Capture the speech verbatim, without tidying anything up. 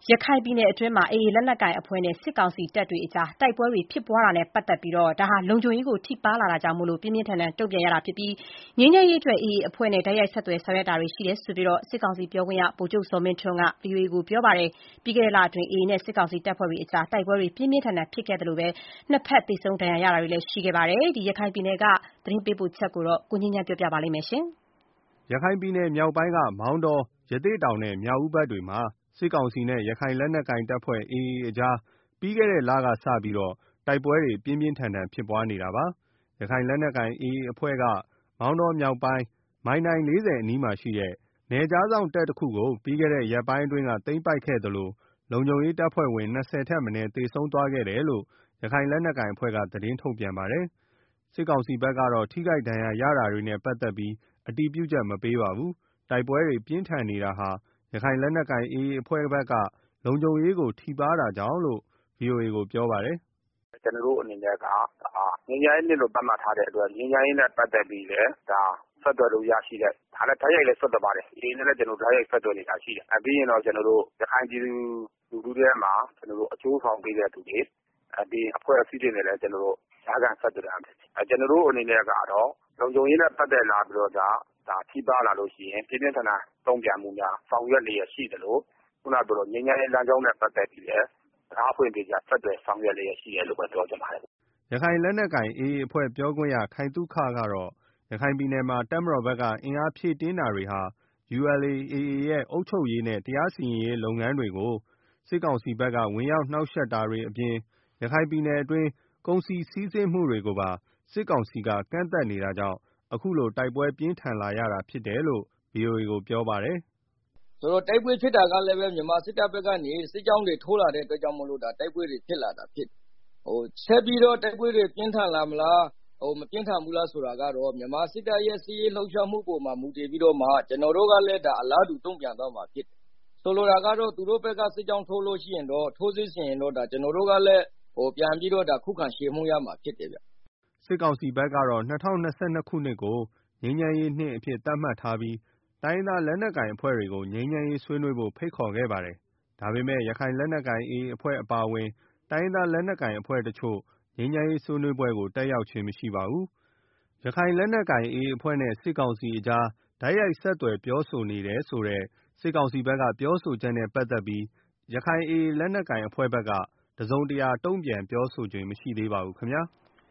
ရခိုင်ပြည်နယ်အတွင်းမှာ အေအေ လက်နက်ကိုင်အဖွဲ့နဲ့ စစ်ကောင်စီတပ်တွေကြား တိုက်ပွဲတွေဖြစ်ပွားတာနဲ့ပတ်သက်ပြီး လုံခြုံရေးကိုထိပါးလာတာကြောင့် ပြင်းပြင်းထန်ထန်တုံ့ပြန်ရတာဖြစ်ပြီး ငြိမ်းချမ်းရေးအတွက် အေအေ အဖွဲ့နဲ့ တိုက်ရိုက်ဆက်သွယ်ဆောင်ရွက်တာတွေရှိတယ်လို့ စစ်ကောင်စီပြောခွင့်ရ ဗိုလ်ချုပ်ဇော်မင်းထွန်းက ဗွီအိုအေကို ပြောပါတယ်။ ပြီးခဲ့တဲ့လအတွင်း အေအေနဲ့ စစ်ကောင်စီတပ်ဖွဲ့တွေကြား တိုက်ပွဲတွေ ပြင်းပြင်းထန်ထန်ဖြစ်ခဲ့သလို နှစ်ဘက် သေဆုံးဒဏ်ရာရတာတွေလည်းရှိခဲ့ပါတယ်။ ရခိုင်ပြည်နယ်က သတင်းပေးပို့ချက်ကို ကိုငြိမ်းချမ်းက ပြောပြပါမယ်။ရခိုင်ပြည်နယ်မြောက်ပိုင်းက မောင်တော၊ ရသေ့တောင်နဲ့ မြောက်ဦးဘက်တွေမှာ စစ်ကောင်စီနဲ့ ရခိုင်လက်နက်ကိုင်တပ်ဖွဲ့ အေအေ ကြား ပြီးခဲ့တဲ့လကစပြီး တိုက်ပွဲတွေ ပြင်းပြင်းထန်ထန်ဖြစ်ပွားနေတာပါ။ ရခိုင်လက်နက်ကိုင် အေအေ အဖွဲ့က မောင်တောမြောက်ပိုင်း မိုင်တိုင် ၄၀ အနီးမှာရှိတဲ့ နယ်ခြားစောင့်တပ်တခုကို ပြီးခဲ့တဲ့ရက်ပိုင်းအတွင်းက သိမ်းပိုက်ခဲ့သလို လုံခြုံရေးတပ်ဖွဲ့ဝင် ၂၀ ထက်မနည်း သေဆုံးသွားခဲ့တယ်လို့ ရခိုင်လက်နက်ကိုင်အဖွဲ့က သတင်းထုတ်ပြန်ပါတယ်။ စစ်ကောင်စီဘက်ကတော့ ထိခိုက်ဒဏ်ရာရတာတွေနဲ့ပတ်သက်ပြီး အတည်ပြုချက်မပေးပါဘူး။ တိုက်ပွဲတွေပြင်းထန်နေတာဟာ ရခိုင်လက်နက်ကိုင် အေအေ အဖွဲ့ဘက်က လုံခြုံရေးကို ထိပါးတာကြောင့်လို့ ဗွီအိုအေကို ပြောပါတယ်။ “ကျနော်တို့အနေနဲ့က ငြိမ်းချမ်းရေးနှစ်လို့ သတ်မှတ်ထားတဲ့အတွက် ငြိမ်းချမ်းရေးနဲ့ပတ်သက်ပြီးလည်း ဆက်သွယ်လို့ရရှိတဲ့ တိုက်ရိုက်လည်းဆက်သွယ်ပါတယ်။ အေအေနဲ့လည်း ကျနော်တို့ တိုက်ရိုက်ဆက်သွယ်နေတာရှိတယ်။ ပြီးရင်တော့ ကျနော်တို့ ရခိုင်ပြည်သူလူထုထဲမှာ အကျိုးဆောင်ပေးတဲ့သူတွေ အဖွဲ့အစည်းတွေနဲ့လည်း ကျနော်တို့ ကြားခံဆက်သွယ်တာဖြစ်တယ်။ ကျနော်တို့အနေနဲ့ကတော့ လုံခြုံရေးနဲ့ပတ်သက်လာပြီးတော့ ထိပါးလာလို့ရှိရင် ပြင်းပြင်းထန်ထန်တုံ့ပြန်မှုများ ဆောင်ရွက်လျက်ရှိသလို ခုနကပြောသလို ငြိမ်းချမ်းရေးလမ်းကြောင်းနဲ့ပတ်သက်ပြီးလည်း တံခါးဖွင့်ပေးပြီး ဆက်သွယ်ဆောင်ရွက်လျက်ရှိတယ်လို့ ပြောချင်ပါတယ်။ ” ရခိုင်လက်နက်ကိုင် အေအေ အဖွဲ့ပြောခွင့်ရ ခိုင်သုခကတော့ ရခိုင်ပြည်နယ်မှာ တပ်မတော်ဘက်က အင်အားဖြည့်တင်းတာတွေဟာ ယူအယ်လ်အေ အေအေ ရဲ့ အုပ်ချုပ်ရေးနဲ့ တရားစီရင်ရေးလုပ်ငန်းတွေကို စစ်ကောင်စီဘက်က ဝင်ရောက်နှောင့်ယှက်တာတွေအပြင် ရခိုင်ပြည်နယ်အတွင်း ကုန်စည်စီးဆင်းမှုတွေကိုပါ စစ်ကောင်စီက ကန့်သတ်နေတာကြောင့် အခုလို တိုက်ပွဲပြင်းထန်လာရတာဖြစ်တယ်လို့ ဗွီအိုအေကို ပြောပါတယ်။ “တိုက်ပွဲဖြစ်တာကလည်း မြန်မာစစ်တပ်ဘက်ကနေ စစ်ကြောင်းတွေထိုးလာတဲ့အတွက်ကြောင့်မို့လို့ တိုက်ပွဲတွေဖြစ်လာတာဖြစ်တယ်။ ဆက်ပြီးတော့ တိုက်ပွဲတွေပြင်းထန်လာမလား၊ မပြင်းထန်ဘူးလားဆိုတာကတော့ မြန်မာစစ်တပ်ရဲ့ စစ်ရေးလှုပ်ရှားမှုအပေါ်မှာ မူတည်ပြီးတော့မှ ကျနော်တို့ကလည်း အလားတူ တုံ့ပြန်သွားမှာဖြစ်တယ်။ ဆိုလိုတာကတော့ သူတို့ဘက်က စစ်ကြောင်းထိုးလို့ရှိရင်တော့ ထိုးစစ်ဆင်ရင်တော့ ကျနော်တို့ကလည်း ပြန်ပြီးတော့ ခုခံချေမှုန်းရမှာဖြစ်တယ်ဗျ။” စစ်ကောင်စီဘက်ကတော့ ၂၀၂၂ ခုနှစ်ကို ငြိမ်းချမ်းရေးနှစ်အဖြစ်သတ်မှတ်ထားပြီး တိုင်းရင်းသားလက်နက်ကိုင်အဖွဲ့တွေကို ငြိမ်းချမ်းရေးဆွေးနွေးဖို့ ဖိတ်ခေါ်ခဲ့ပါတယ်။ ဒါပေမဲ့ ရခိုင်လက်နက်ကိုင် အေအေ အဖွဲ့အပါအဝင် တိုင်းရင်းသားလက်နက်ကိုင်အဖွဲ့တချို့ ငြိမ်းချမ်းရေးဆွေးနွေးပွဲကို တက်ရောက်ခြင်းမရှိပါဘူး။ ရခိုင်လက်နက်ကိုင် အေအေ အဖွဲ့နဲ့ စစ်ကောင်စီကြား တိုက်ရိုက်ဆက်သွယ်ပြောဆိုနေတယ်ဆိုတဲ့ စစ်ကောင်စီဘက်က ပြောဆိုချက်နဲ့ပတ်သက်ပြီး ရခိုင် အေအေ လက်နက်ကိုင်အဖွဲ့ဘက်က တစုံတရာတုံ့ပြန်ပြောဆိုခြင်းမရှိသေးပါဘူးခင်ဗျာ။